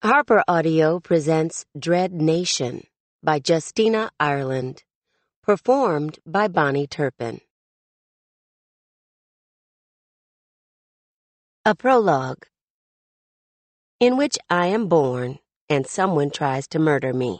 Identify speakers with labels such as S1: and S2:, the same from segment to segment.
S1: Harper Audio presents Dread Nation by Justina Ireland, performed by Bonnie Turpin. A prologue, in which I am born and someone tries to murder me.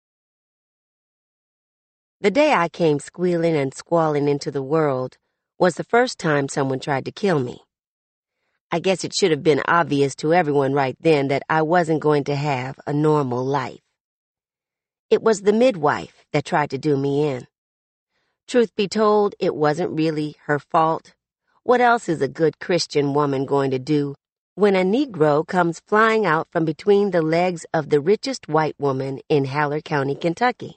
S1: The day I came squealing and squalling into the world was the first time someone tried to kill me. I guess it should have been obvious to everyone right then that I wasn't going to have a normal life. It was the midwife that tried to do me in. Truth be told, it wasn't really her fault. What else is a good Christian woman going to do when a Negro comes flying out from between the legs of the richest white woman in Haller County, Kentucky?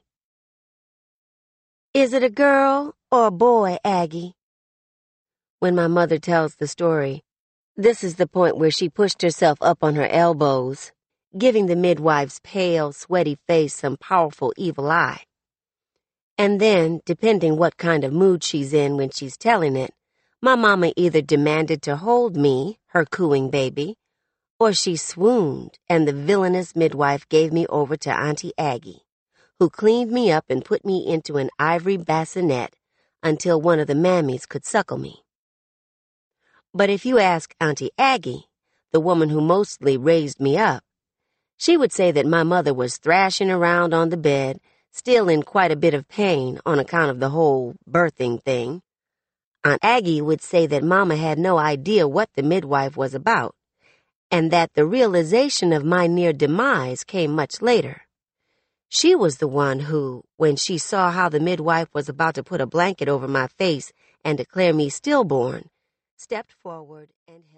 S1: "Is it a girl or a boy, Aggie?" When my mother tells the story, this is the point where she pushed herself up on her elbows, giving the midwife's pale, sweaty face some powerful evil eye. And then, depending what kind of mood she's in when she's telling it, my mama either demanded to hold me, her cooing baby, or she swooned and the villainous midwife gave me over to Auntie Aggie, who cleaned me up and put me into an ivory bassinet until one of the mammies could suckle me. But if you ask Auntie Aggie, the woman who mostly raised me up, she would say that my mother was thrashing around on the bed, still in quite a bit of pain on account of the whole birthing thing. Aunt Aggie would say that Mama had no idea what the midwife was about, and that the realization of my near demise came much later. She was the one who, when she saw how the midwife was about to put a blanket over my face and declare me stillborn, stepped forward and